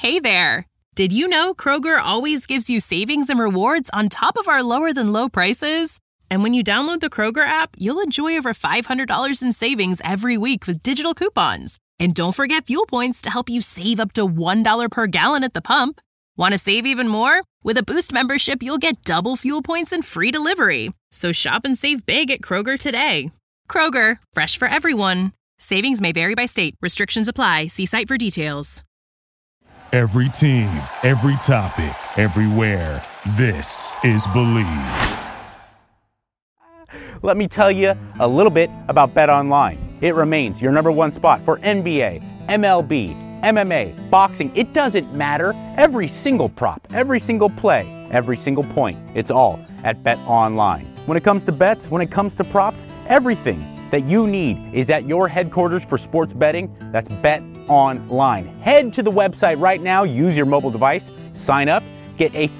Hey there! Did you know Kroger always gives you savings and rewards on top of our lower-than-low prices? And when you download the Kroger app, you'll enjoy over $500 in savings every week with digital coupons. And don't forget fuel points to help you save up to $1 per gallon at the pump. Want to save even more? With a Boost membership, you'll get double fuel points and free delivery. So shop and save big at Kroger today. Kroger, fresh for everyone. Savings may vary by state. Restrictions apply. See site for details. Every team, every topic, everywhere. This is Believe. Let me tell you a little bit about BetOnline. It remains your number one spot for NBA, MLB, MMA, boxing. It doesn't matter. Every single prop, every single play, every single point. It's all at BetOnline. When it comes to bets, when it comes to props, everything that you need is at your headquarters for sports betting. That's BetOnline. Head to the website right now, use your mobile device, sign up, get a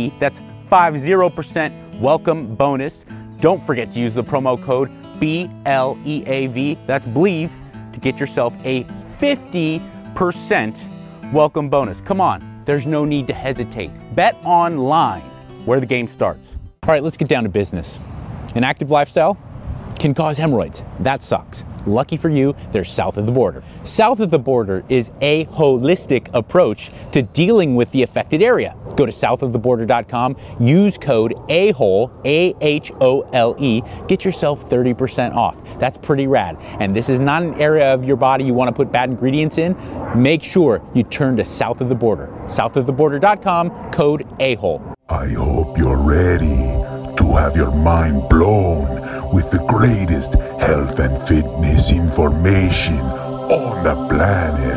50% welcome bonus. Don't forget to use the promo code BLEAV, that's Believe, to get yourself a 50% welcome bonus. Come on, there's no need to hesitate. BetOnline, where the game starts. All right, let's get down to business. An active lifestyle can cause hemorrhoids. That sucks. Lucky for you, there's South of the Border. South of the Border is a holistic approach to dealing with the affected area. Go to southoftheborder.com, use code AHOLE, AHOLE, get yourself 30% off. That's pretty rad. And this is not an area of your body you want to put bad ingredients in. Make sure you turn to South of the Border. Southoftheborder.com, code AHOLE. I hope you're ready to have your mind blown with the greatest health and fitness information on the planet.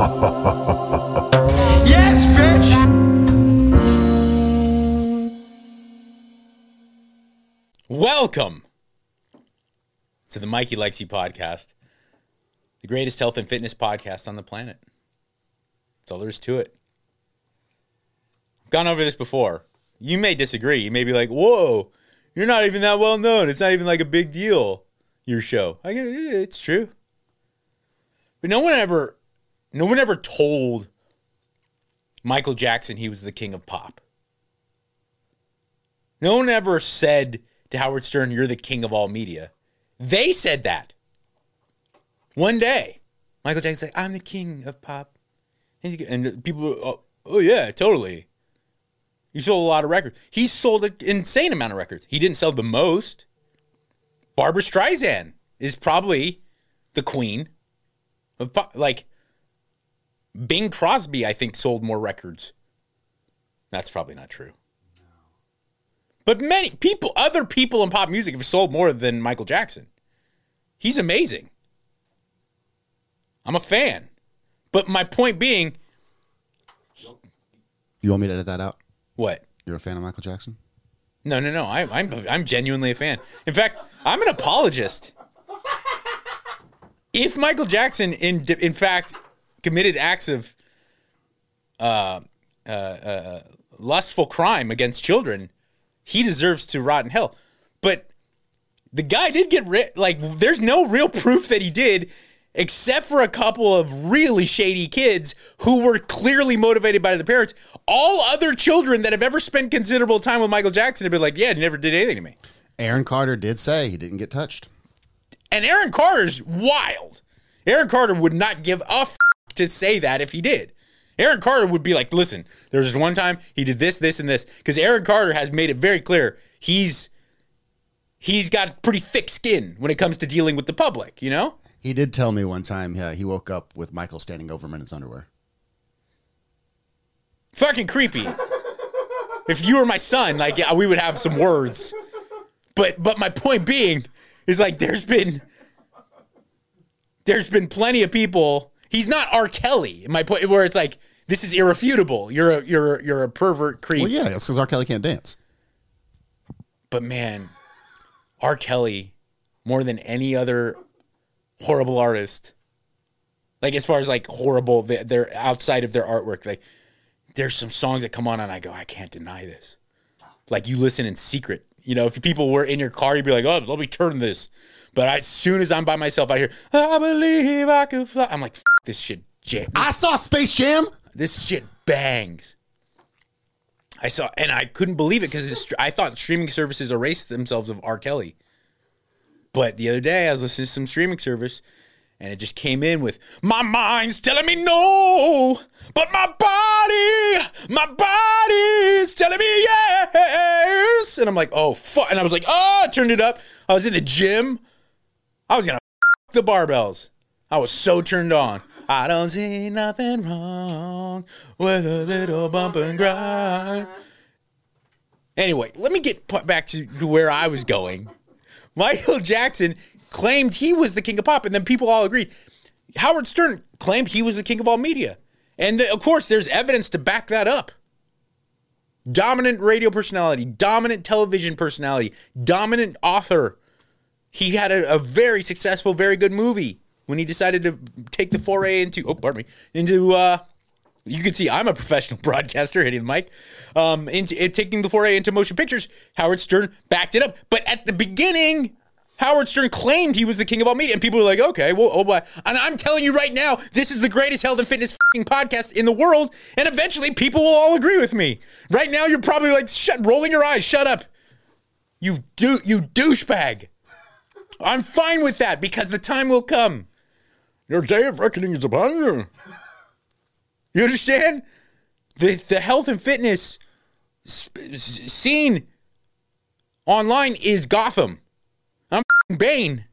Yes, bitch! Welcome to the Mikey Likes You podcast, the greatest health and fitness podcast on the planet. That's all there is to it. I've gone over this before. You may disagree. You may be like, whoa, you're not even that well known. It's not even like a big deal, your show. I get it. It's true. But no one ever told Michael Jackson he was the king of pop. No one ever said to Howard Stern, you're the king of all media. They said that. One day, Michael Jackson's like, I'm the king of pop. And people, oh yeah, totally. He sold a lot of records. He sold an insane amount of records. He didn't sell the most. Barbra Streisand is probably the queen of pop. Like, Bing Crosby, I think, sold more records. That's probably not true. But many people, other people in pop music have sold more than Michael Jackson. He's amazing. I'm a fan. But my point being... You want me to edit that out? What? You're a fan of Michael Jackson? No. I'm genuinely a fan. In fact, I'm an apologist. If Michael Jackson, in fact, committed acts of lustful crime against children, he deserves to rot in hell. But the guy did get there's no real proof that he did, except for a couple of really shady kids who were clearly motivated by the parents. All other children that have ever spent considerable time with Michael Jackson have been like, yeah, he never did anything to me. Aaron Carter did say he didn't get touched. And Aaron Carter's wild. Aaron Carter would not give a f*** to say that if he did. Aaron Carter would be like, listen, there was one time he did this, this, and this. Because Aaron Carter has made it very clear he's got pretty thick skin when it comes to dealing with the public, you know? He did tell me one time he woke up with Michael standing over him in his underwear. Fucking creepy. If you were my son, like, yeah, we would have some words. But my point being is, like, there's been plenty of people. He's not R. Kelly. My point, where it's like, this is irrefutable. You're a pervert creep. Well, yeah, that's because R. Kelly can't dance. But man, R. Kelly, more than any other horrible artist, like, as far as like horrible, they're outside of their artwork, like, there's some songs that come on and I go, I can't deny this. Like, you listen in secret. You know, if people were in your car, you'd be like, oh, let me turn this. But as soon as I'm by myself, I hear, I believe I can fly. I'm like, this shit jam. I saw Space Jam. This shit bangs. I saw, and I couldn't believe it because I thought streaming services erased themselves of R. Kelly. But the other day, I was listening to some streaming service, and it just came in with, my mind's telling me no, but my body's telling me yes. And I'm like, oh, fuck. And I was like, oh, I turned it up. I was in the gym. I was going to the barbells. I was so turned on. I don't see nothing wrong with a little bump and grind. Anyway, let me get back to where I was going. Michael Jackson claimed he was the king of pop, and then people all agreed. Howard Stern claimed he was the king of all media. And of course, there's evidence to back that up. Dominant radio personality, dominant television personality, dominant author. He had a very successful, very good movie when he decided to take the foray into, you can see I'm a professional broadcaster hitting the mic, taking the foray into motion pictures. Howard Stern backed it up. But at the beginning, Howard Stern claimed he was the king of all media, and people were like, okay, well, oh boy. And I'm telling you right now, this is the greatest health and fitness podcast in the world, and eventually people will all agree with me. Right now, you're probably like, rolling your eyes, shut up. You douchebag. I'm fine with that, because the time will come. Your day of reckoning is upon you. You understand? The health and fitness scene online is Gotham. I'm Bane.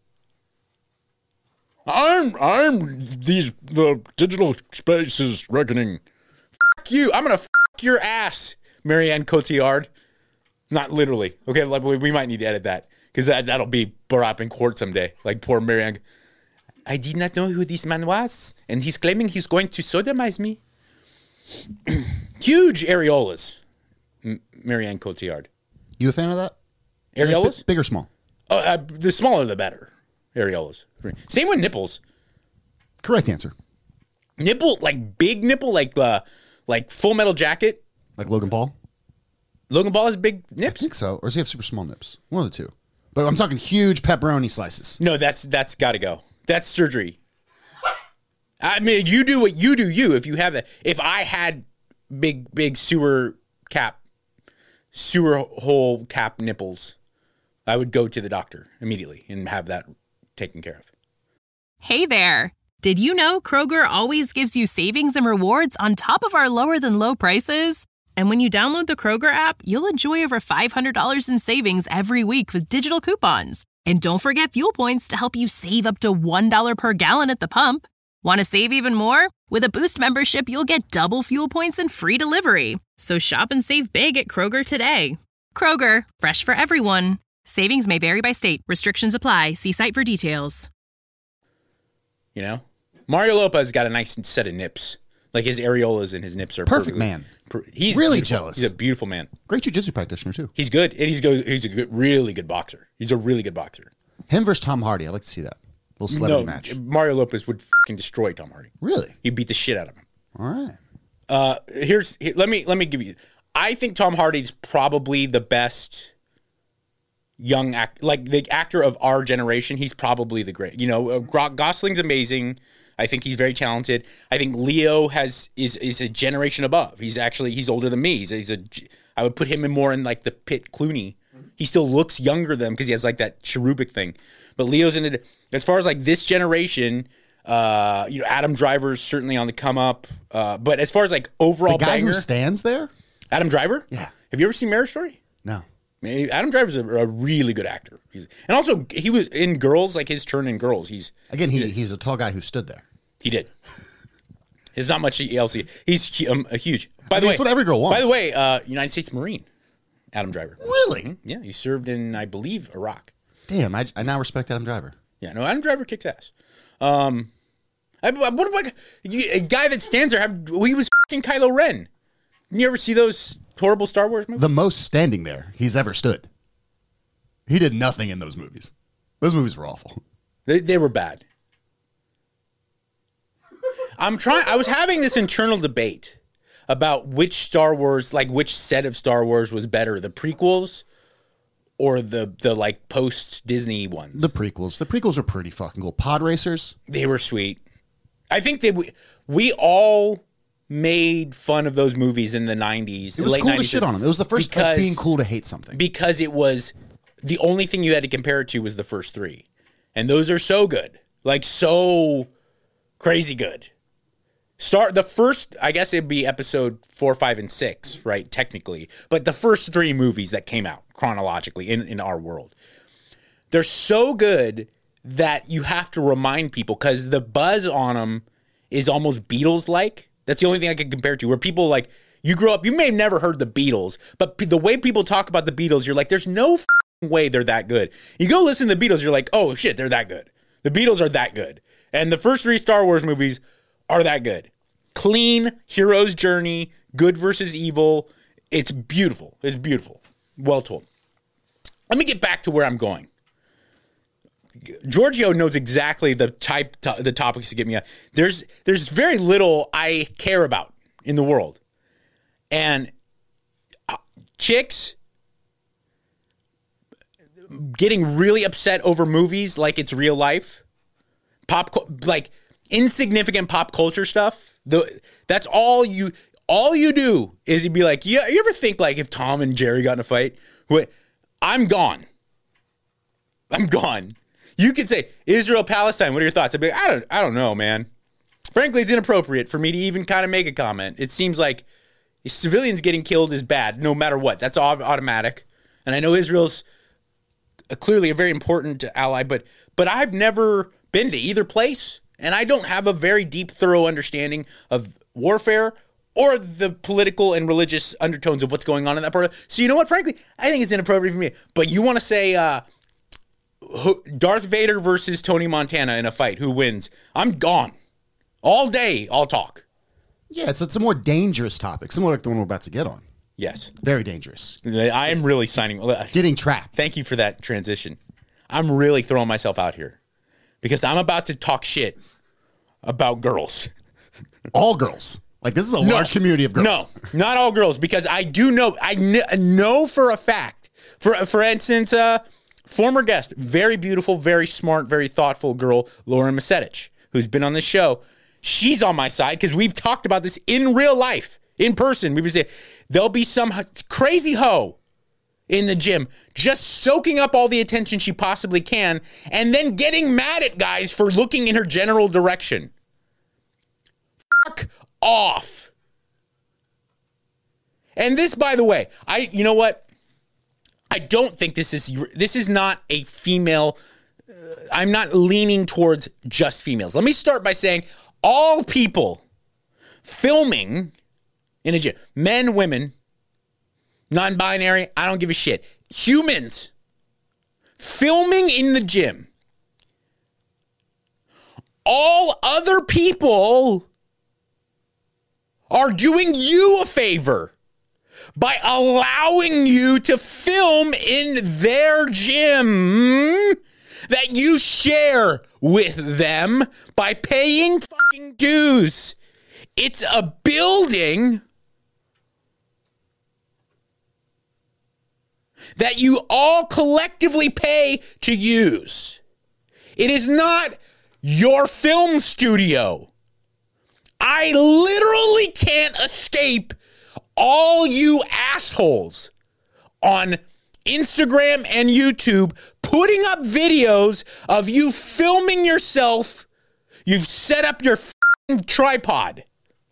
The digital space is reckoning. Fuck you. I'm gonna fuck your ass, Marianne Cotillard. Not literally. Okay, we might need to edit that, because that'll be brought up in court someday. Like poor Marianne. I did not know who this man was, and he's claiming he's going to sodomize me. Huge areolas, Marianne Cotillard. You a fan of that? Areolas? Big or small? The smaller the better. Areolas. Same with nipples. Correct answer. Nipple, like big nipple, like Full Metal Jacket. Like Logan Paul? Logan Paul has big nips? I think so. Or does he have super small nips? One of the two. But I'm talking huge pepperoni slices. No, that's got to go. That's surgery. I mean, you do what you do. If you have that, if I had big sewer hole cap nipples, I would go to the doctor immediately and have that taken care of. Hey there. Did you know Kroger always gives you savings and rewards on top of our lower than low prices? And when you download the Kroger app, you'll enjoy over $500 in savings every week with digital coupons. And don't forget fuel points to help you save up to $1 per gallon at the pump. Want to save even more? With a Boost membership, you'll get double fuel points and free delivery. So shop and save big at Kroger today. Kroger, fresh for everyone. Savings may vary by state. Restrictions apply. See site for details. You know? Mario Lopez got a nice set of nips. Like his areolas and his nips are perfect man. He's really beautiful. Jealous. He's a beautiful man. Great jiu-jitsu practitioner too. He's good, and he's a really good boxer. He's a really good boxer. Him versus Tom Hardy. I'd like to see that. Little celebrity match. Mario Lopez would fucking destroy Tom Hardy. Really? He'd beat the shit out of him. All right. Let me give you. I think Tom Hardy's probably the best young the actor of our generation. He's probably the great. You know, Gosling's amazing. I think he's very talented. I think Leo is a generation above. He's older than me. I would put him in like the Pitt Clooney. He still looks younger than him because he has like that cherubic thing. But Leo's in it. As far as like this generation, Adam Driver's certainly on the come up. But as far as like overall the guy banger, who stands there, Adam Driver. Yeah. Have you ever seen Marriage Story? No. Adam Driver's a really good actor. And also he was in Girls, like his turn in Girls. He's a tall guy who stood there. He did. There's not much else. He's huge. By the way, it's what every girl wants. By the way, United States Marine, Adam Driver. Really? Mm-hmm. Yeah, he served in, I believe, Iraq. Damn, I now respect Adam Driver. Yeah, no, Adam Driver kicks ass. A guy that stands there, he was fucking Kylo Ren. You ever see those horrible Star Wars movies? The most standing there he's ever stood. He did nothing in those movies. Those movies were awful. They were bad. I was having this internal debate about which Star Wars, like which set of Star Wars was better, the prequels or the like post Disney ones. The prequels. The prequels are pretty fucking cool. Pod racers. They were sweet. I think we all made fun of those movies in the 90s. It was late cool 90s, to shit on them. It was the first of being cool to hate something. Because it was the only thing you had to compare it to was the first three. And those are so good. Like, so crazy good. Start the first, I guess it'd be episode 4, 5, and 6, right? Technically. But the first three movies that came out chronologically in our world. They're so good that you have to remind people, because the buzz on them is almost Beatles-like. That's the only thing I can compare it to, where people like, you grew up, you may have never heard the Beatles, but the way people talk about the Beatles, you're like, there's no way they're that good. You go listen to the Beatles, you're like, oh shit, they're that good. The Beatles are that good. And the first three Star Wars movies are that good. Clean, hero's journey, good versus evil. It's beautiful. It's beautiful. Well told. Let me get back to where I'm going. Giorgio knows exactly the topics to get me out. There's very little I care about in the world. And chicks getting really upset over movies like it's real life, like insignificant pop culture stuff. That's all you do is you'd be like, yeah, you ever think like if Tom and Jerry got in a fight, I'm gone. You could say Israel, Palestine. What are your thoughts? I'd be like, I don't know, man. Frankly, it's inappropriate for me to even kind of make a comment. It seems like civilians getting killed is bad, no matter what. That's automatic. And I know Israel's clearly a very important ally, but I've never been to either place, and I don't have a very deep, thorough understanding of warfare or the political and religious undertones of what's going on in that part. So you know what? Frankly, I think it's inappropriate for me. But you want to say Darth Vader versus Tony Montana in a fight, who wins? I'm gone. All day, I'll talk. Yeah, it's a more dangerous topic, similar like the one we're about to get on. Yes. Very dangerous. I am really signing. Getting trapped. Thank you for that transition. I'm really throwing myself out here because I'm about to talk shit about girls. All girls. Like, this is a large community of girls. No, not all girls, because I do know, know for a fact, for instance, former guest, very beautiful, very smart, very thoughtful girl, Lauren Masetich, who's been on this show. She's on my side because we've talked about this in real life, in person. We would say there'll be some crazy hoe in the gym just soaking up all the attention she possibly can and then getting mad at guys for looking in her general direction. Fuck off. And this, by the way, you know what? I don't think this is not a female. I'm not leaning towards just females. Let me start by saying all people filming in a gym, men, women, non-binary, I don't give a shit. Humans filming in the gym. All other people are doing you a favor by allowing you to film in their gym that you share with them by paying fucking dues. It's a building that you all collectively pay to use. It is not your film studio. I literally can't escape all you assholes on Instagram and YouTube putting up videos of you filming yourself. You've set up your tripod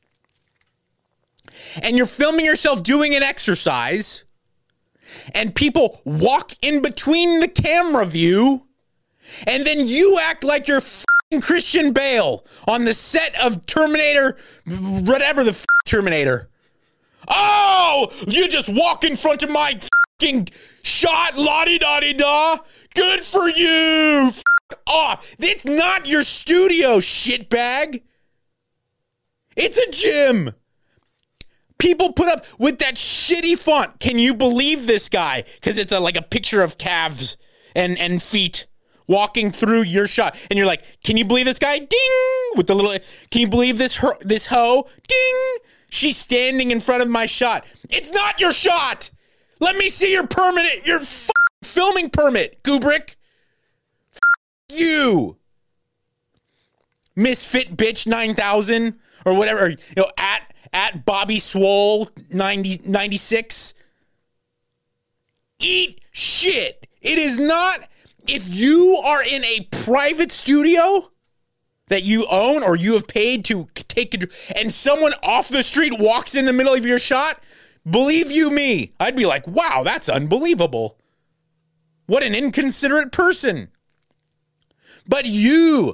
and you're filming yourself doing an exercise, and people walk in between the camera view, and then you act like you're Christian Bale on the set of Terminator, whatever the Terminator. Oh, you just walk in front of my shot, la-di-da-di-da. Good for you. Off. It's not your studio, shitbag. It's a gym. People put up with that shitty font. Can you believe this guy? Because it's like a picture of calves and feet walking through your shot. And you're like, can you believe this guy? Ding! With the little, can you believe this hoe? Ding! She's standing in front of my shot. It's not your shot. Let me see your filming permit, Kubrick. You. Misfit bitch 9000 or whatever, at at Bobby Swole 96. Eat shit. It is not, if you are in a private studio that you own or you have paid to take control, and someone off the street walks in the middle of your shot, believe you me, I'd be like, wow, that's unbelievable. What an inconsiderate person. But you,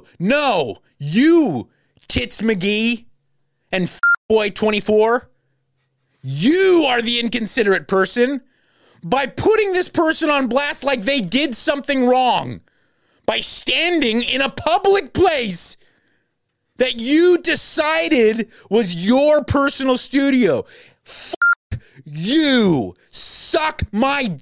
Tits McGee and Boy 24, you are the inconsiderate person by putting this person on blast like they did something wrong by standing in a public place that you decided was your personal studio. You. Suck my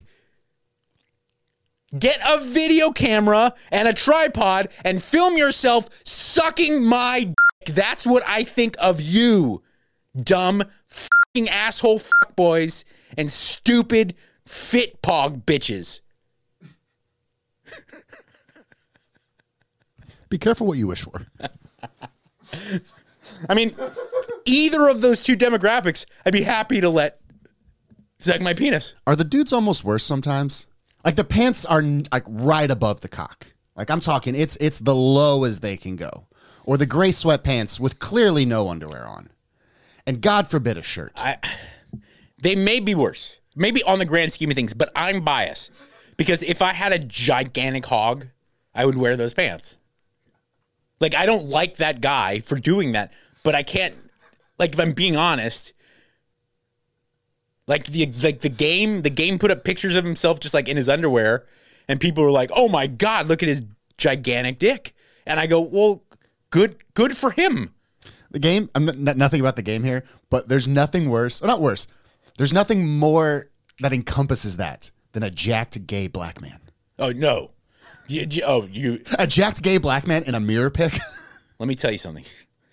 Get a video camera and a tripod and film yourself sucking my dick. That's what I think of you, dumb fucking asshole fuckboys and stupid fit pog bitches. Be careful what you wish for. I mean, either of those two demographics, I'd be happy to let suck my penis. Are the dudes almost worse sometimes? Like the pants are like right above the cock. Like I'm talking, it's the low as they can go. Or the gray sweatpants with clearly no underwear on. And God forbid a shirt. They may be worse. Maybe on the grand scheme of things, but I'm biased. Because if I had a gigantic hog, I would wear those pants. Like, I don't like that guy for doing that, but I can't, like, if I'm being honest, like the game put up pictures of himself just like in his underwear, and people were like, "Oh my God, look at his gigantic dick." And I go, "Well, good for him." The game, I'm nothing about the game here, but there's nothing worse, or not worse. There's nothing more that encompasses that than a jacked gay black man. Oh no. You a jacked gay black man in a mirror pic? Let me tell you something.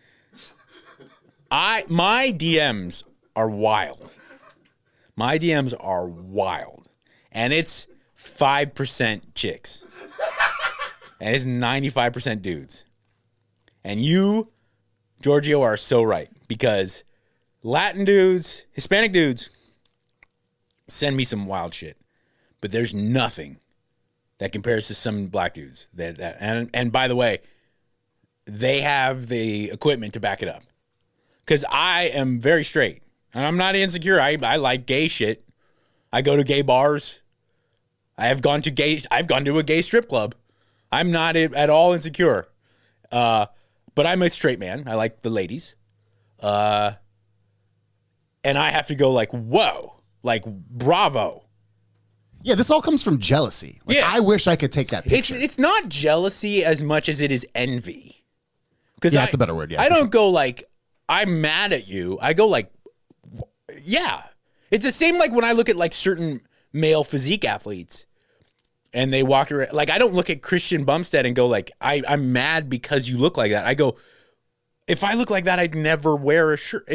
My DMs are wild. My DMs are wild. And it's 5% chicks. And it's 95% dudes. And you, Giorgio, are so right. Because Latin dudes, Hispanic dudes, send me some wild shit. But there's nothing that compares to some black dudes. And by the way, they have the equipment to back it up. Because I am very straight. And I'm not insecure. I like gay shit. I go to gay bars. I've gone to a gay strip club. I'm not at all insecure. But I'm a straight man. I like the ladies. And I have to go like, whoa, like, bravo. Yeah, this all comes from jealousy. Like, Yeah. I wish I could take that picture. It's not jealousy as much as it is envy. Yeah, that's a better word, yeah, I for don't go like, I'm mad at you. I go like, yeah. It's the same like when I look at like certain male physique athletes and they walk around. Like, I don't look at Christian Bumstead and go like, I'm mad because you look like that. I go, if I look like that, I'd never wear a shirt.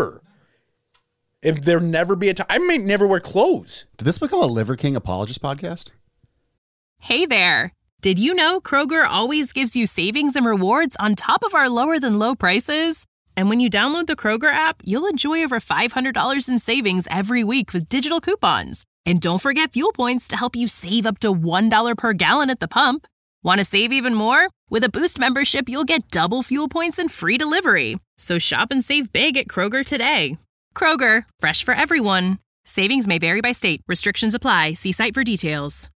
If there never be a time, I may never wear clothes. Did this become a Liver King apologist podcast? Hey there. Did you know Kroger always gives you savings and rewards on top of our lower than low prices? And when you download the Kroger app, you'll enjoy over $500 in savings every week with digital coupons. And don't forget fuel points to help you save up to $1 per gallon at the pump. Want to save even more? With a Boost membership, you'll get double fuel points and free delivery. So shop and save big at Kroger today. Kroger, fresh for everyone. Savings may vary by state. Restrictions apply. See site for details.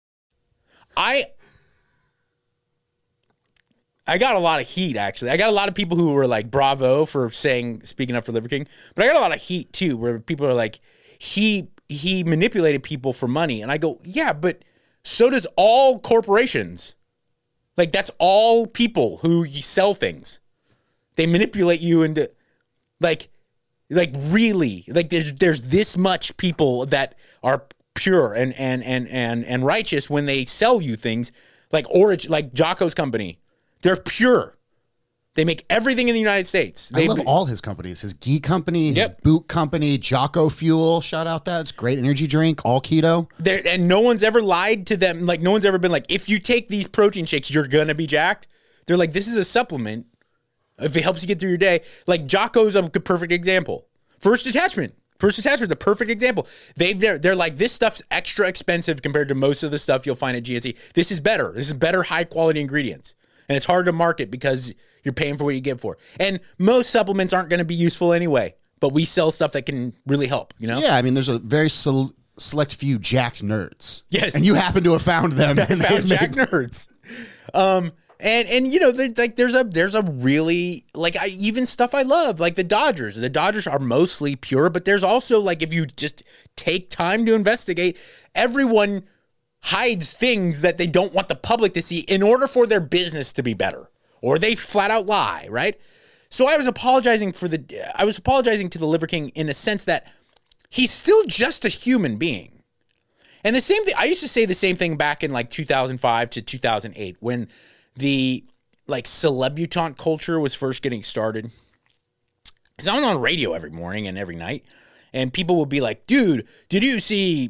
I got a lot of heat, actually. I got a lot of people who were like, bravo for speaking up for Liver King. But I got a lot of heat, too, where people are like, he manipulated people for money. And I go, yeah, but so does all corporations. Like, that's all people who sell things. They manipulate you into, like really, like there's this much people that are pure and righteous when they sell you things, like Origin, like Jocko's company. They're pure. They make everything in the United States. I love all his companies. His ghee company, his boot company, Jocko Fuel. Shout out that. It's a great energy drink, all keto. And no one's ever lied to them. Like, no one's ever been like, if you take these protein shakes, you're going to be jacked. They're like, this is a supplement. if it helps you get through your day. Like Jocko's a perfect example. First Detachment, the perfect example. They're like, this stuff's extra expensive compared to most of the stuff you'll find at GNC. This is better. This is better high quality ingredients. And it's hard to market because you're paying for what you get for. And most supplements aren't going to be useful anyway, but we sell stuff that can really help, you know? Yeah, I mean, there's a very select few jacked nerds. Yes. And you happen to have found them. And found jacked nerds. And you know, there's a really, like, even stuff I love, like the Dodgers. The Dodgers are mostly pure, but there's also, like, if you just take time to investigate, everyone hides things that they don't want the public to see in order for their business to be better, or they flat out lie, right? So I was apologizing to the Liver King in a sense that he's still just a human being. And the same thing, I used to say the same thing back in like 2005 to 2008 when the like celebutante culture was first getting started. Because I was on radio every morning and every night, and people would be like, dude, did you see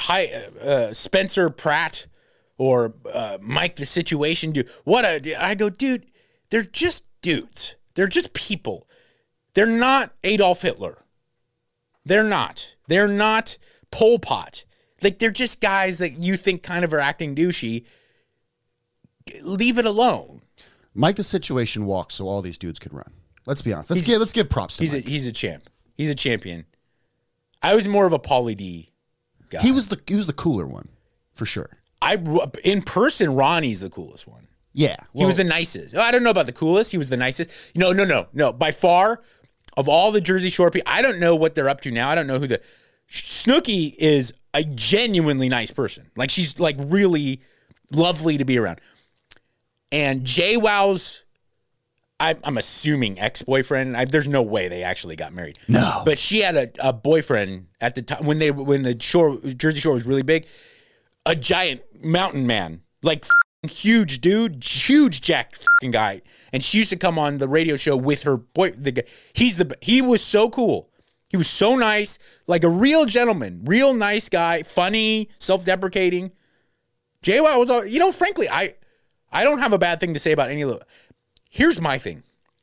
Spencer Pratt or Mike the Situation Dude? I go, dude, they're just dudes. They're just people. They're not Adolf Hitler. They're not Pol Pot. Like, they're just guys that you think kind of are acting douchey. Leave it alone. Mike the Situation walks so all these dudes could run. Let's be honest. Let's give props to Mike. He's a champ. He's a champion. I was more of a Pauly D guy. He was the cooler one, for sure. In person, Ronnie's the coolest one. Yeah. He was the nicest. I don't know about the coolest. He was the nicest. No. By far, of all the Jersey Shore people, I don't know what they're up to now. I don't know who Snooki is a genuinely nice person. Like, she's like really lovely to be around. And JWoww's, I'm assuming ex-boyfriend. There's no way they actually got married. No. But she had a boyfriend at the time when the Jersey Shore was really big. A giant mountain man, like huge dude, huge jacked guy. And she used to come on the radio show with her boy. He was so cool. He was so nice, like a real gentleman, real nice guy, funny, self-deprecating. JWoww was, frankly, I don't have a bad thing to say about any of them. Here's my thing.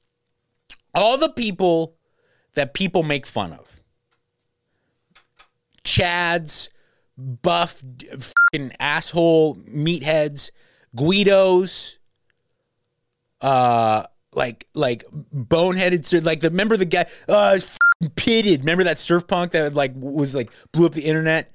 All the people that people make fun of. Chads, buff, fucking asshole meatheads, Guidos, like boneheaded, like remember the guy, pitted. Remember that surf punk that blew up the internet?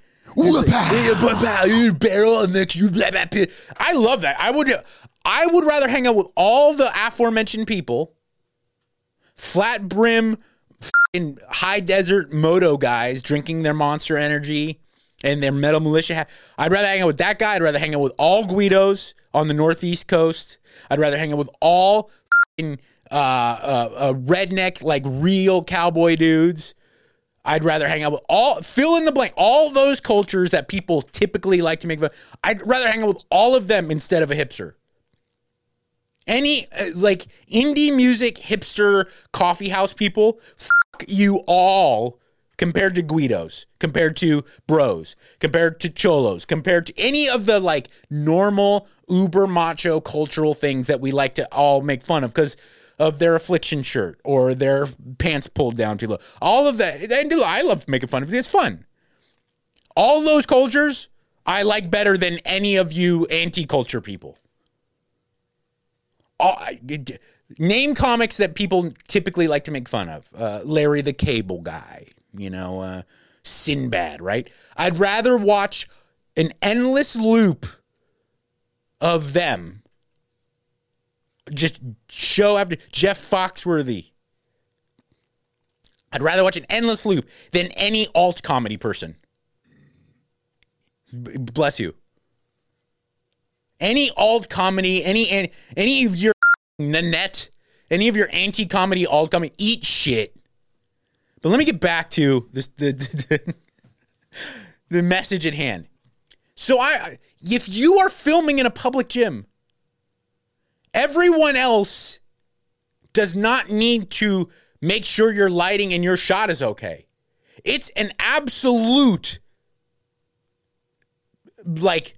Barrel next you. I love that. I would rather hang out with all the aforementioned people, flat brim, high desert moto guys drinking their Monster Energy and their Metal Militia. I'd rather hang out with that guy. I'd rather hang out with all Guidos on the Northeast Coast. I'd rather hang out with all redneck, like real cowboy dudes. I'd rather hang out with fill in the blank, all those cultures that people typically like to make fun. I'd rather hang out with all of them instead of a hipster. Any like indie music, hipster, coffee house people, fuck you all compared to Guidos, compared to bros, compared to cholos, compared to any of the like normal uber macho cultural things that we like to all make fun of because of their affliction shirt or their pants pulled down too low. All of that. I love making fun of it. It's fun. All those cultures I like better than any of you anti-culture people. Name comics that people typically like to make fun of. Larry the Cable Guy, Sinbad, right? I'd rather watch an endless loop of them. Just show after Jeff Foxworthy. I'd rather watch an endless loop than any alt comedy person. Bless you. Any alt comedy, any of your Nanette, any of your anti-comedy alt comedy, eat shit. But let me get back to this the message at hand. So if you are filming in a public gym, everyone else does not need to make sure your lighting and your shot is okay. It's an absolute, like,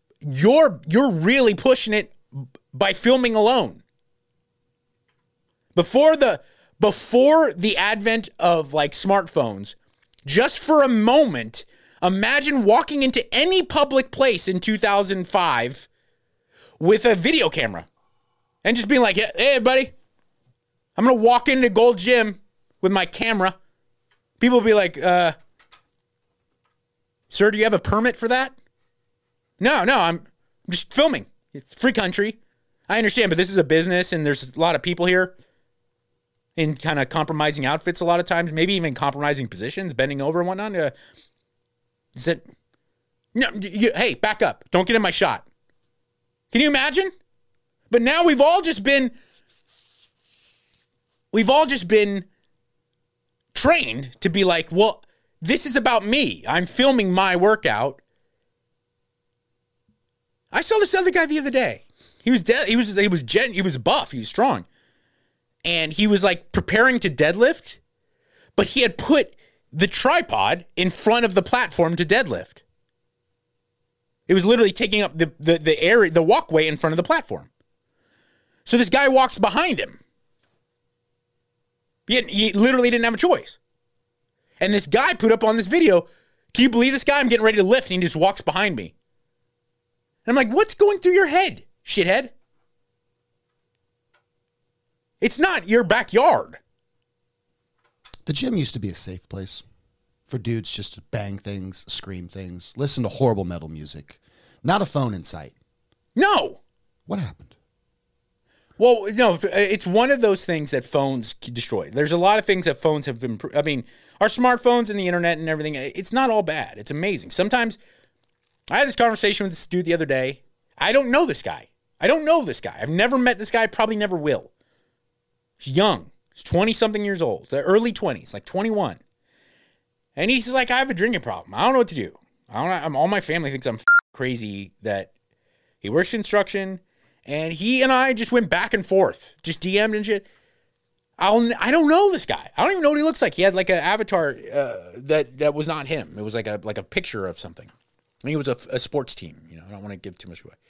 you're really pushing it by filming alone. Before the advent of like smartphones, just for a moment, imagine walking into any public place in 2005 with a video camera and just being like, hey, buddy, I'm going to walk into Gold's Gym with my camera. People will be like, sir, do you have a permit for that? No, I'm just filming. It's a free country. I understand, but this is a business and there's a lot of people here in kind of compromising outfits a lot of times, maybe even compromising positions, bending over and whatnot. Is it? No, hey, back up. Don't get in my shot. Can you imagine? But now we've all just been trained to be like, well, this is about me. I'm filming my workout. I saw this other guy the other day. He was dead. He was buff. He was strong. And he was like preparing to deadlift, but he had put the tripod in front of the platform to deadlift. It was literally taking up the area, the walkway in front of the platform. So this guy walks behind him. He literally didn't have a choice. And this guy put up on this video, can you believe this guy? I'm getting ready to lift, and he just walks behind me. And I'm like, what's going through your head, shithead? It's not your backyard. The gym used to be a safe place for dudes just to bang things, scream things, listen to horrible metal music. Not a phone in sight. No. What happened? Well, no, it's one of those things that phones destroy. There's a lot of things that phones have improved. I mean, our smartphones and the internet and everything, it's not all bad. It's amazing. Sometimes, I had this conversation with this dude the other day. I don't know this guy. I've never met this guy, probably never will. He's young. He's 20-something years old. The early 20s, like 21. And he's like, I have a drinking problem. I don't know what to do. All my family thinks I'm crazy that he works construction. And he and I just went back and forth, just DM'd and shit. I don't know this guy. I don't even know what he looks like. He had like an avatar that was not him. It was like a picture of something. I think it was a sports team. You know, I don't want to give too much away.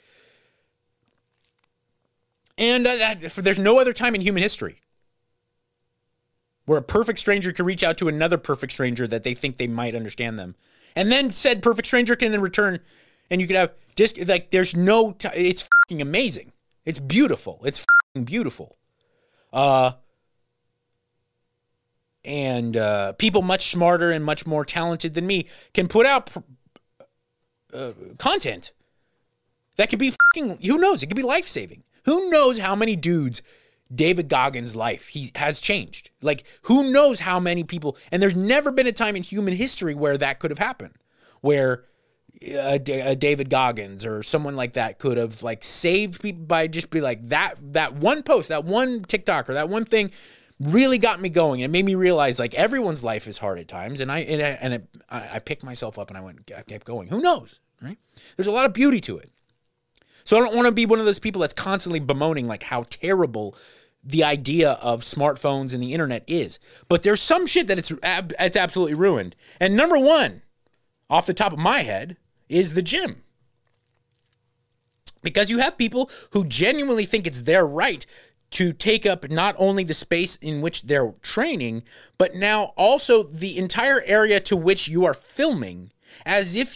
And there's no other time in human history where a perfect stranger can reach out to another perfect stranger that they think they might understand them. And then said perfect stranger can then return, and you could have there's no it's fucking amazing. It's beautiful. It's fucking beautiful. And people much smarter and much more talented than me can put out content that could be fucking, who knows? It could be life-saving. Who knows how many dudes David Goggins' life has changed? Like, who knows how many people? And there's never been a time in human history where that could have happened, where a David Goggins or someone like that could have like saved people by just be like that one post, that one TikTok or that one thing really got me going. It made me realize like everyone's life is hard at times, and I picked myself up and I kept going. Who knows, right? There's a lot of beauty to it. So I don't want to be one of those people that's constantly bemoaning like how terrible the idea of smartphones and the internet is. But there's some shit that it's absolutely ruined. And number one, off the top of my head, is the gym. Because you have people who genuinely think it's their right to take up not only the space in which they're training, but now also the entire area to which you are filming, as if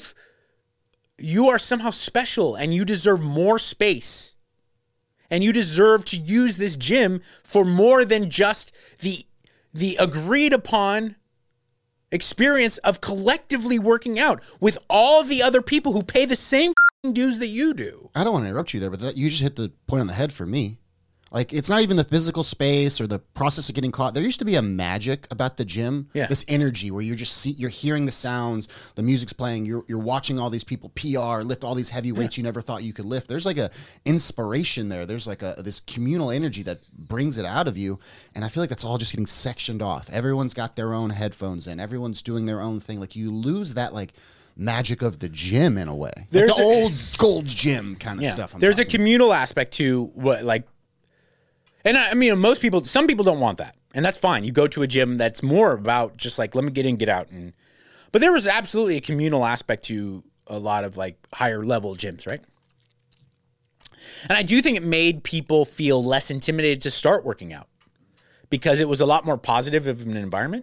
you are somehow special and you deserve more space. And you deserve to use this gym for more than just the agreed upon experience of collectively working out with all the other people who pay the same dues that you do. I don't want to interrupt you there, but you just hit the point on the head for me. Like, it's not even the physical space or the process of getting caught. There used to be a magic about the gym. Yeah. This energy where you're hearing the sounds, the music's playing, you're watching all these people PR, lift all these heavy weights you never thought you could lift. There's like a inspiration there. There's like this communal energy that brings it out of you. And I feel like that's all just getting sectioned off. Everyone's got their own headphones in. Everyone's doing their own thing. Like, you lose that like magic of the gym in a way. There's like the old Gold's Gym kind of stuff. There's a communal aspect to what, like, and I mean, some people don't want that, and that's fine. You go to a gym that's more about just like, let me get in, get out. But there was absolutely a communal aspect to a lot of like higher level gyms, right? And I do think it made people feel less intimidated to start working out because it was a lot more positive of an environment.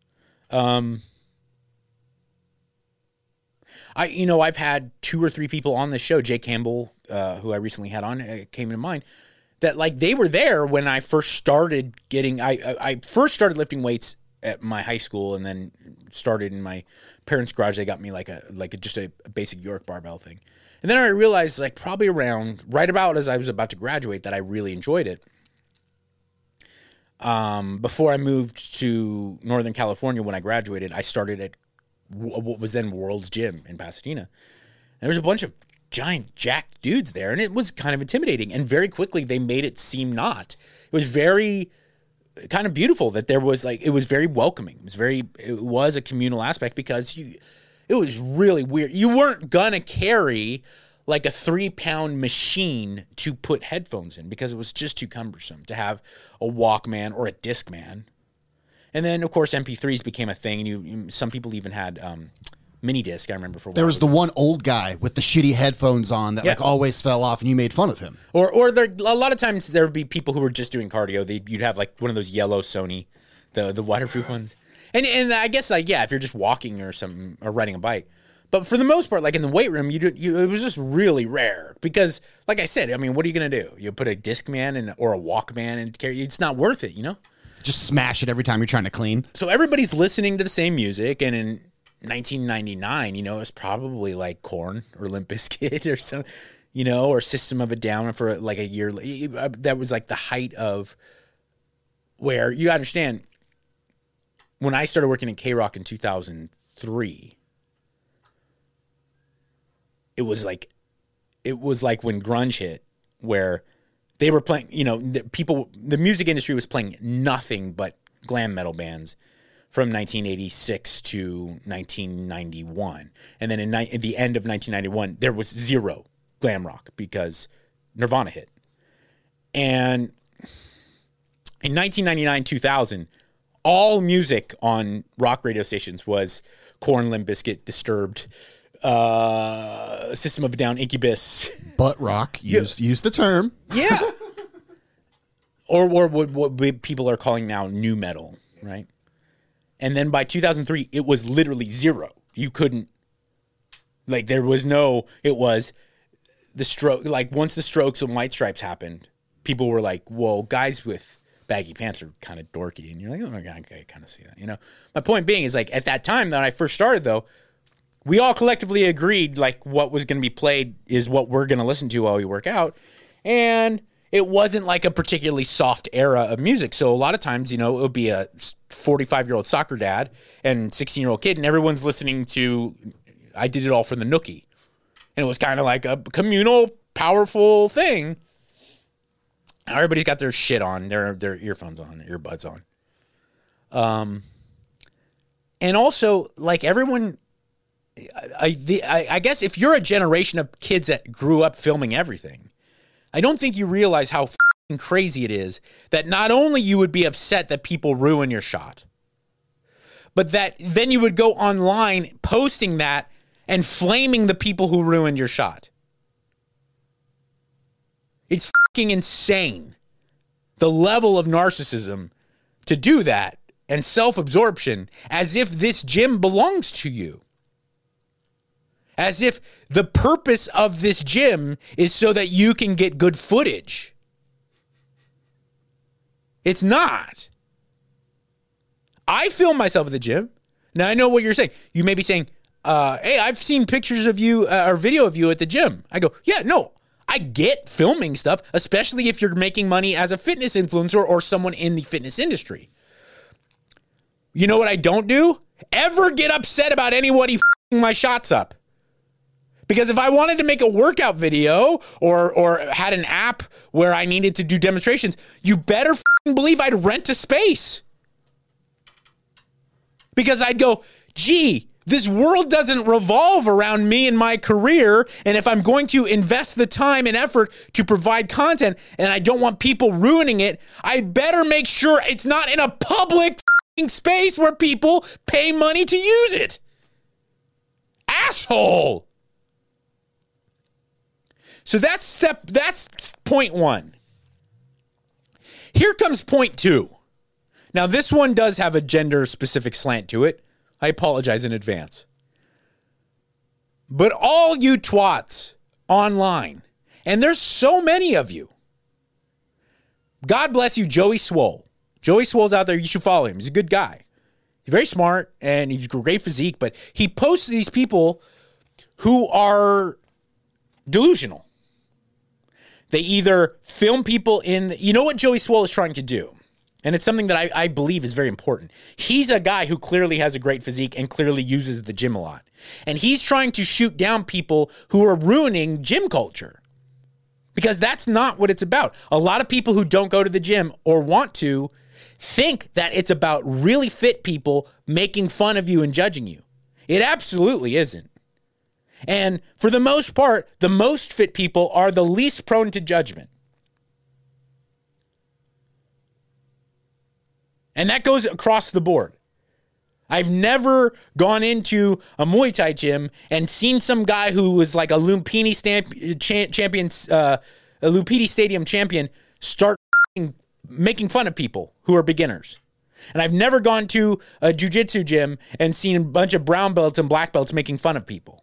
I've had 2 or 3 people on this show, Jay Campbell, who I recently had on, came to mind, that like they were there when I first started I first started lifting weights at my high school, and then started in my parents' garage. They got me just a basic York barbell thing. And then I realized, like, probably right about as I was about to graduate, that I really enjoyed it. Before I moved to Northern California, when I graduated, I started at what was then World's Gym in Pasadena. And there was a bunch of giant jacked dudes there, and it was kind of intimidating. And very quickly, they made it seem not. It was very kind of beautiful that there was it was very welcoming. It was a communal aspect, because it was really weird. You weren't gonna carry like a 3-pound machine to put headphones in, because it was just too cumbersome to have a Walkman or a Discman. And then, of course, MP3s became a thing, and some people even had mini disc. I remember for a while. There was the one old guy with the shitty headphones on that like always fell off, and you made fun of him. Or there a lot of times there would be people who were just doing cardio. You'd have like one of those yellow Sony, the waterproof ones. And I guess if you're just walking or something, or riding a bike. But for the most part, like in the weight room, it was just really rare, because, like I said, I mean, what are you gonna do? You put a Discman or a Walkman and carry? It's not worth it, Just smash it every time you're trying to clean. So everybody's listening to the same music, and in 1999, it was probably like Korn or Limp Bizkit or some, or System of a Down for like a year. That was like the height of where you understand. When I started working at K-Rock in 2003, it was like when grunge hit, where they were playing, the music industry was playing nothing but glam metal bands from 1986 to 1991. And then at the end of 1991, there was zero glam rock, because Nirvana hit. And in 1999, 2000, all music on rock radio stations was Korn, Limp Bizkit, Disturbed, System of a Down, Incubus. Butt rock, use the term. Yeah. or what people are calling now new metal, right? And then by 2003, it was literally zero. You couldn't, there was no, it was the Stroke. Like, once the Strokes and White Stripes happened, people were like, whoa, guys with baggy pants are kind of dorky. And you're like, oh my God, I kind of see that. My point being is, at that time that I first started, though, we all collectively agreed, what was going to be played is what we're going to listen to while we work out. And it wasn't like a particularly soft era of music. So a lot of times, it would be a 45-year-old soccer dad and 16-year-old kid, and everyone's listening to I Did It All for the Nookie. And it was kind of like a communal, powerful thing. Everybody's got their shit on, their earphones on, earbuds on. And also, everyone, I guess if you're a generation of kids that grew up filming everything, I don't think you realize how f***ing crazy it is that not only you would be upset that people ruin your shot, but that then you would go online posting that and flaming the people who ruined your shot. It's f***ing insane, the level of narcissism to do that, and self-absorption, as if this gym belongs to you. As if the purpose of this gym is so that you can get good footage. It's not. I film myself at the gym. Now, I know what you're saying. You may be saying, hey, I've seen pictures of you or video of you at the gym. I go, yeah, no, I get filming stuff, especially if you're making money as a fitness influencer or someone in the fitness industry. You know what I don't do? Ever get upset about anybody f***ing my shots up. Because if I wanted to make a workout video or had an app where I needed to do demonstrations, you better f***ing believe I'd rent a space. Because I'd go, gee, this world doesn't revolve around me and my career. And if I'm going to invest the time and effort to provide content and I don't want people ruining it, I better make sure it's not in a public f***ing space where people pay money to use it. Asshole. So that's point one. Here comes point two. Now, this one does have a gender-specific slant to it. I apologize in advance. But all you twats online, and there's so many of you, God bless you, Joey Swole. Joey Swole's out there. You should follow him. He's a good guy. He's very smart, and he's a great physique, but he posts these people who are delusional. They either film people in... You know what Joey Swole is trying to do? And it's something that I believe is very important. He's a guy who clearly has a great physique and clearly uses the gym a lot. And he's trying to shoot down people who are ruining gym culture. Because that's not what it's about. A lot of people who don't go to the gym or want to think that it's about really fit people making fun of you and judging you. It absolutely isn't. And for the most part, the most fit people are the least prone to judgment. And that goes across the board. I've never gone into a Muay Thai gym and seen some guy who was like a Lumpini Lumpini Stadium champion start making fun of people who are beginners. And I've never gone to a jiu-jitsu gym and seen a bunch of brown belts and black belts making fun of people.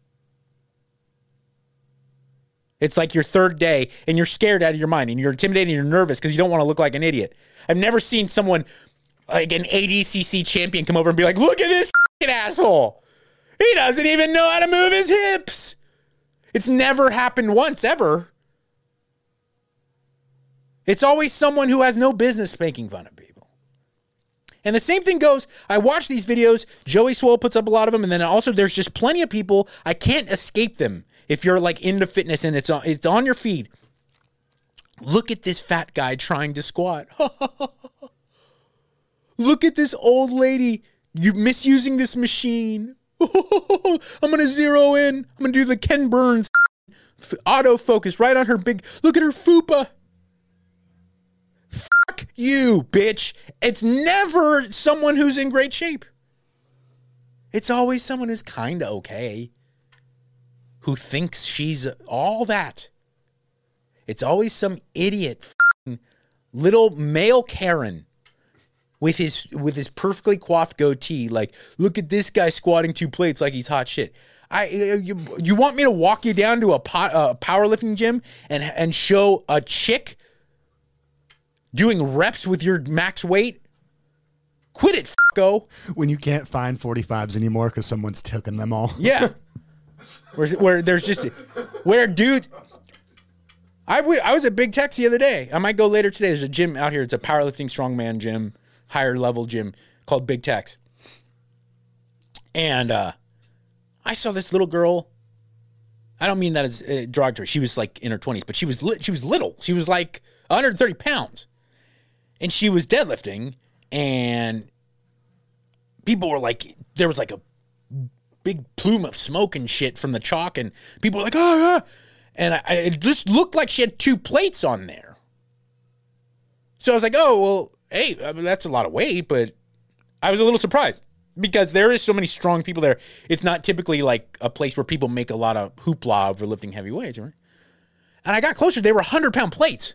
It's like your third day and you're scared out of your mind and you're intimidated and you're nervous because you don't want to look like an idiot. I've never seen someone like an ADCC champion come over and be like, look at this asshole. He doesn't even know how to move his hips. It's never happened once, ever. It's always someone who has no business making fun of people. And the same thing goes, I watch these videos, Joey Swole puts up a lot of them, and then also there's just plenty of people, I can't escape them if you're like into fitness and it's on your feed. Look at this fat guy trying to squat. Look at this old lady misusing this machine. I'm going to zero in. I'm going to do the Ken Burns autofocus right on her big, look at her fupa. Fuck you, bitch. It's never someone who's in great shape. It's always someone who's kind of okay, who thinks she's all that. It's always some idiot little male Karen with his perfectly coiffed goatee. Like, look at this guy squatting 2 plates like he's hot shit. You want me to walk you down to a powerlifting gym and show a chick doing reps with your max weight? Quit it, f***o. When you can't find 45s anymore because someone's taken them all. Yeah. Where there's just... Where, dude... I was at Big Tex the other day. I might go later today. There's a gym out here. It's a powerlifting strongman gym, higher level gym called Big Tex. And I saw this little girl. I don't mean that as derogatory. She was like in her 20s, but she was little. She was like 130 pounds. And she was deadlifting, and people were like, there was like a big plume of smoke and shit from the chalk, and people were like, oh, yeah. And it just looked like she had 2 plates on there. So I was like, oh, well, hey, I mean, that's a lot of weight, but I was a little surprised because there is so many strong people there. It's not typically like a place where people make a lot of hoopla over lifting heavy weights, right? And I got closer. They were 100-pound plates.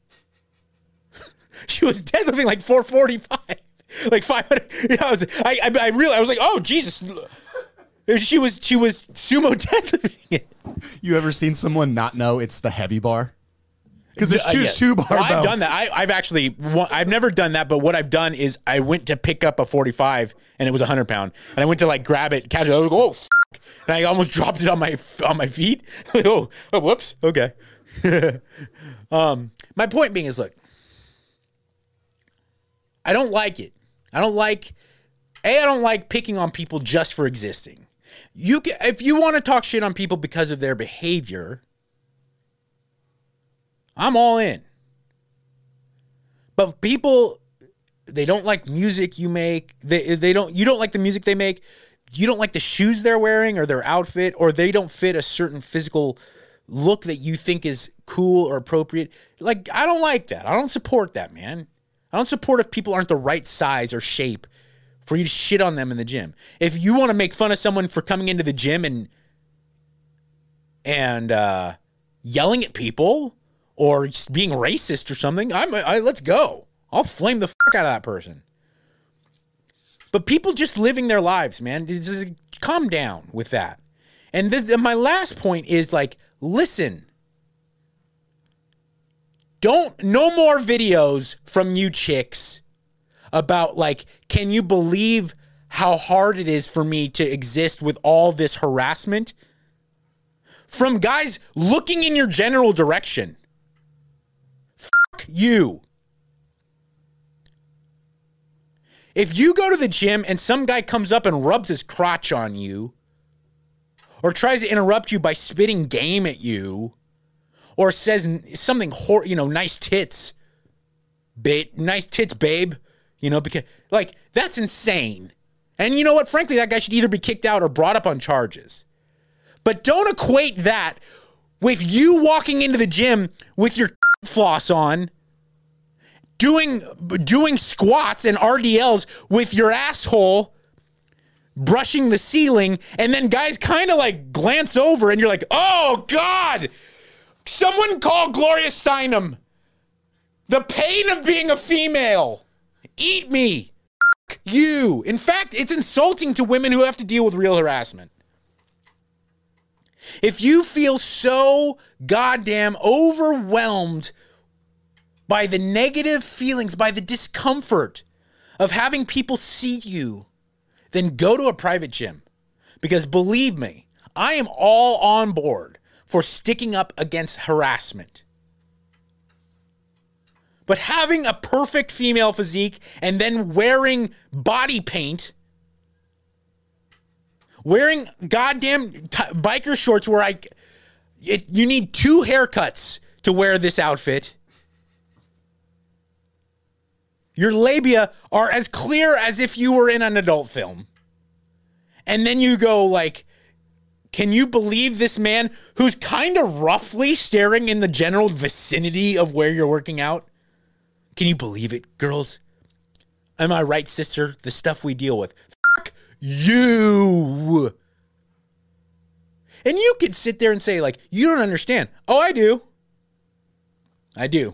She was deadlifting like 445, like 500. You know, I was like, oh, Jesus. She was sumo deadlifting it. You ever seen someone not know it's the heavy bar? Because there's two barbells. Well, I've done that. I've never done that, but what I've done is I went to pick up a 45 and it was 100-pound, and I went to like grab it casually. I was like, oh, f-, and I almost dropped it on my feet. oh, whoops. Okay. My point being is, look, I don't like it. I don't like picking on people just for existing. If you want to talk shit on people because of their behavior, I'm all in. But people, they don't like music you make. You don't like the music they make. You don't like the shoes they're wearing or their outfit, or they don't fit a certain physical look that you think is cool or appropriate. Like, I don't like that. I don't support that, man. I don't support if people aren't the right size or shape for you to shit on them in the gym. If you want to make fun of someone for coming into the gym and yelling at people or just being racist or something, let's go. I'll flame the fuck out of that person. But people just living their lives, man. Just calm down with that. And my last point is like, listen. No more videos from you chicks about like, can you believe how hard it is for me to exist with all this harassment? From guys looking in your general direction. Fuck you. If you go to the gym and some guy comes up and rubs his crotch on you, or tries to interrupt you by spitting game at you, or says something, nice tits, babe, because like that's insane. And you know what? Frankly, that guy should either be kicked out or brought up on charges. But don't equate that with you walking into the gym with your floss on, doing squats and RDLs with your asshole brushing the ceiling, and then guys kind of like glance over and you're like, oh God, someone call Gloria Steinem. The pain of being a female. Eat me. F*** you. In fact, it's insulting to women who have to deal with real harassment. If you feel so goddamn overwhelmed by the negative feelings, by the discomfort of having people see you, then go to a private gym. Because believe me, I am all on board for sticking up against harassment. But having a perfect female physique and then wearing body paint, wearing goddamn biker shorts where you need 2 haircuts to wear this outfit. Your labia are as clear as if you were in an adult film. And then you go like, can you believe this man who's kind of roughly staring in the general vicinity of where you're working out? Can you believe it, girls? Am I right, sister? The stuff we deal with. Fuck you. And you could sit there and say, like, you don't understand. Oh, I do. I do.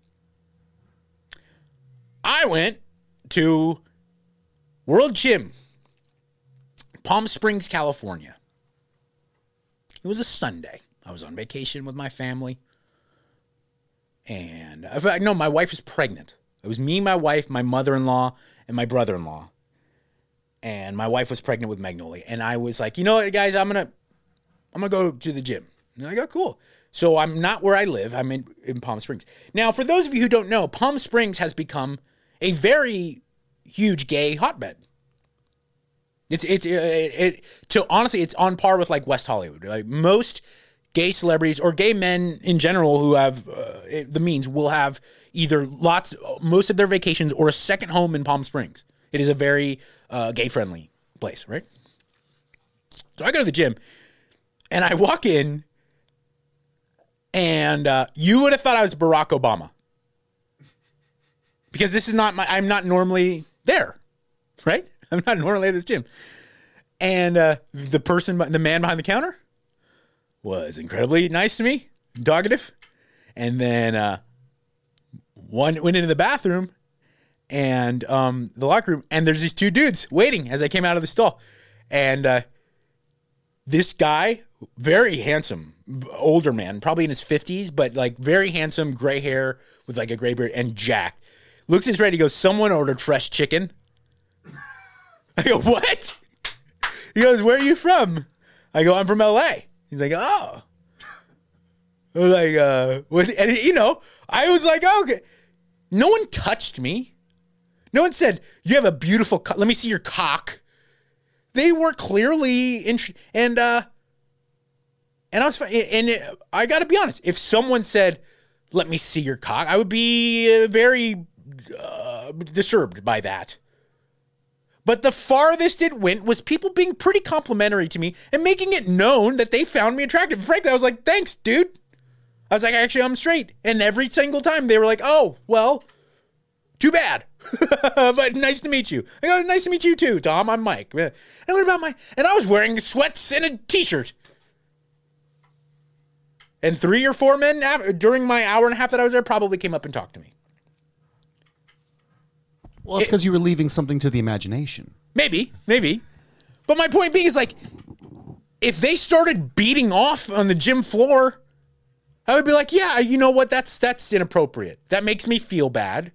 I went to World Gym, Palm Springs, California. It was a Sunday. I was on vacation with my family. And in fact, no, my wife was pregnant. It was me, my wife, my mother-in-law, and my brother-in-law. And my wife was pregnant with Magnolia. And I was like, you know what, guys, I'm gonna go to the gym. And I go, cool. So I'm not where I live. I'm in Palm Springs. Now, for those of you who don't know, Palm Springs has become a very huge gay hotbed. Honestly, it's on par with like West Hollywood. Like most gay celebrities or gay men in general who have the means will have either most of their vacations or a second home in Palm Springs. It is a very gay-friendly place, right? So I go to the gym, and I walk in, and you would have thought I was Barack Obama. Because this is I'm not normally there, right? I'm not normally at this gym. And the man behind the counter was incredibly nice to me, talkative. And then one went into the bathroom and the locker room, and there's these 2 dudes waiting as I came out of the stall. And this guy, very handsome, older man, probably in his 50s, but like very handsome, gray hair with like a gray beard and jacked. Looks at his right, he goes, someone ordered fresh chicken. I go, what? He goes, where are you from? I go, I'm from LA. He's like, oh. I was like, and I was like, oh, okay. No one touched me. No one said, you have a beautiful cock. Let me see your cock. They were clearly interested. And I was fine. And I got to be honest. If someone said, let me see your cock, I would be very disturbed by that. But the farthest it went was people being pretty complimentary to me and making it known that they found me attractive. Frankly, I was like, thanks, dude. I was like, actually, I'm straight. And every single time they were like, oh, well, too bad. But nice to meet you. I go, nice to meet you too, Tom. I'm Mike. And what about and I was wearing sweats and a t-shirt. And 3 or 4 men during my hour and a half that I was there probably came up and talked to me. Well, it's because you were leaving something to the imagination. Maybe. But my point being is like, if they started beating off on the gym floor, I would be like, yeah, you know what? That's inappropriate. That makes me feel bad.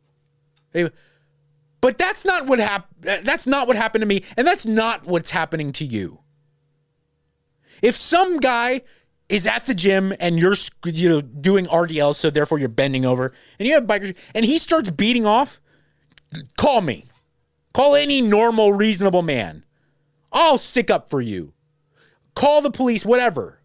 But that's not what happened. That's not what happened to me, and that's not what's happening to you. If some guy is at the gym and you're doing RDLs, so therefore you're bending over, and you have bikers, and he starts beating off, call me. Call any normal, reasonable man. I'll stick up for you. Call the police, whatever.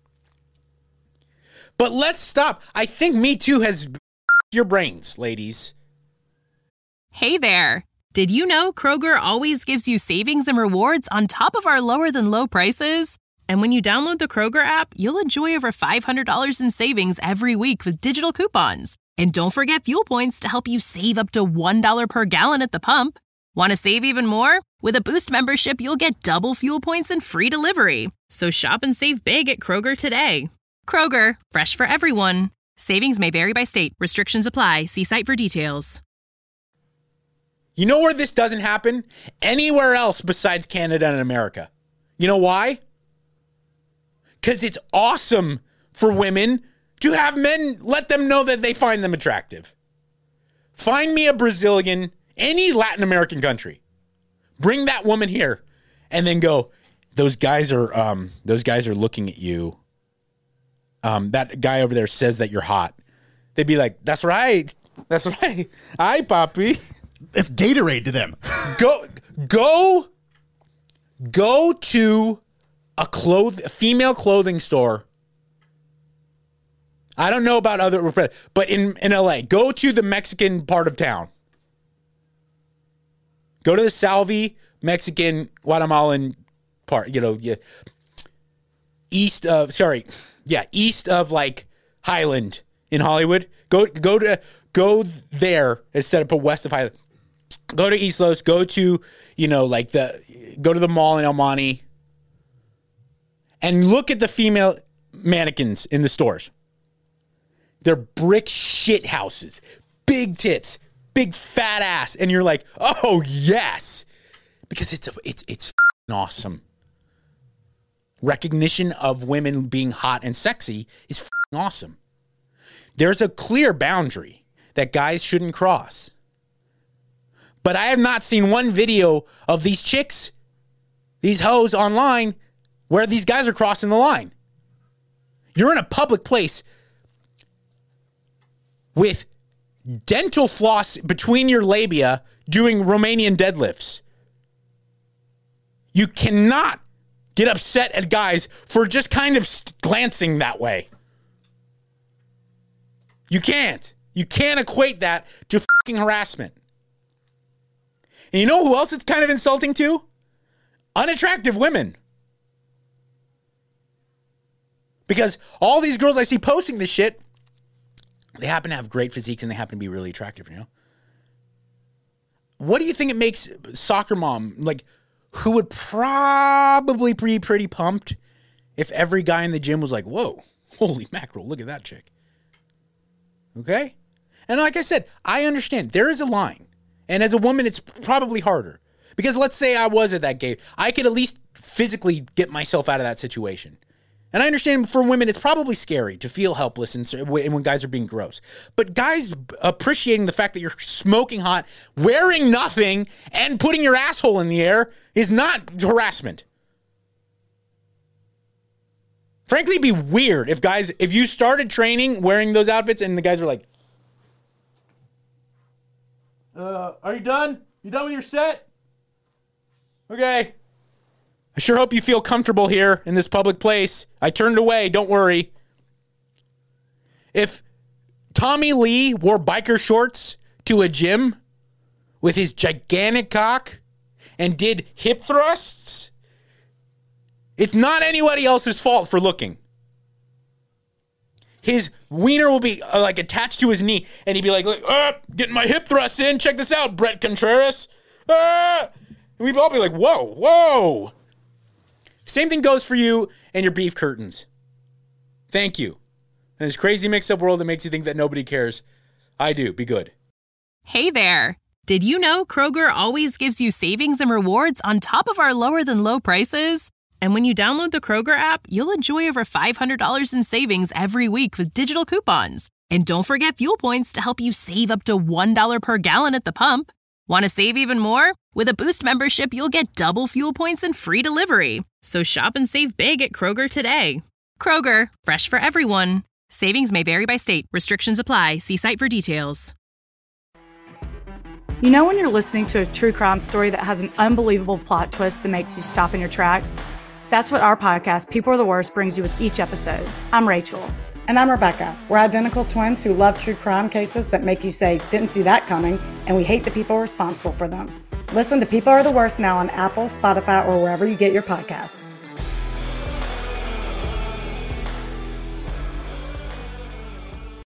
But let's stop. I think Me Too has your brains, ladies. Hey there. Did you know Kroger always gives you savings and rewards on top of our lower than low prices? And when you download the Kroger app, you'll enjoy over $500 in savings every week with digital coupons. And don't forget fuel points to help you save up to $1 per gallon at the pump. Want to save even more? With a Boost membership, you'll get double fuel points and free delivery. So shop and save big at Kroger today. Kroger, fresh for everyone. Savings may vary by state. Restrictions apply. See site for details. You know where this doesn't happen? Anywhere else besides Canada and America. You know why? Because it's awesome for women to have men let them know that they find them attractive. Find me a Brazilian, any Latin American country. Bring that woman here and then go, those guys are looking at you. That guy over there says that you're hot. They'd be like, that's right. Hi, Poppy. It's Gatorade to them. Go to a female clothing store. I don't know about other, but in LA, go to the Mexican part of town. Go to the Salvi, Mexican, Guatemalan part, east of like Highland in Hollywood. Go there instead of west of Highland. Go to East Los. Go to go to the mall in El Monte, and look at the female mannequins in the stores. They're brick shit houses, big tits, big fat ass, and you're like, oh yes, because it's f***ing awesome. Recognition of women being hot and sexy is f***ing awesome. There's a clear boundary that guys shouldn't cross. But I have not seen one video of these chicks, these hoes online, where these guys are crossing the line. You're in a public place with dental floss between your labia doing Romanian deadlifts. You cannot get upset at guys for just kind of glancing that way. You can't. You can't equate that to fucking harassment. And you know who else it's kind of insulting to? Unattractive women. Because all these girls I see posting this shit, they happen to have great physiques and they happen to be really attractive, What do you think it makes soccer mom, who would probably be pretty pumped if every guy in the gym was like, whoa, holy mackerel, look at that chick. Okay? And like I said, I understand. There is a line. And as a woman, it's probably harder. Because let's say I was at that game. I could at least physically get myself out of that situation. And I understand for women, it's probably scary to feel helpless and when guys are being gross. But guys appreciating the fact that you're smoking hot, wearing nothing, and putting your asshole in the air is not harassment. Frankly, it'd be weird if you started training wearing those outfits and the guys were like, are you done? You done with your set? Okay. I sure hope you feel comfortable here in this public place. I turned away, don't worry. If Tommy Lee wore biker shorts to a gym with his gigantic cock and did hip thrusts, it's not anybody else's fault for looking. His wiener will be attached to his knee, and he'd be like, getting my hip thrusts in. Check this out, Brett Contreras. And we'd all be like, whoa. Same thing goes for you and your beef curtains. Thank you. In this crazy mixed up world that makes you think that nobody cares, I do. Be good. Hey there. Did you know Kroger always gives you savings and rewards on top of our lower than low prices? And when you download the Kroger app, you'll enjoy over $500 in savings every week with digital coupons. And don't forget fuel points to help you save up to $1 per gallon at the pump. Want to save even more? With a Boost membership, you'll get double fuel points and free delivery. So shop and save big at Kroger today. Kroger, fresh for everyone. Savings may vary by state. Restrictions apply. See site for details. You know when you're listening to a true crime story that has an unbelievable plot twist that makes you stop in your tracks? That's what our podcast, People Are the Worst, brings you with each episode. I'm Rachel. And I'm Rebecca. We're identical twins who love true crime cases that make you say, didn't see that coming, and we hate the people responsible for them. Listen to People Are the Worst now on Apple, Spotify, or wherever you get your podcasts.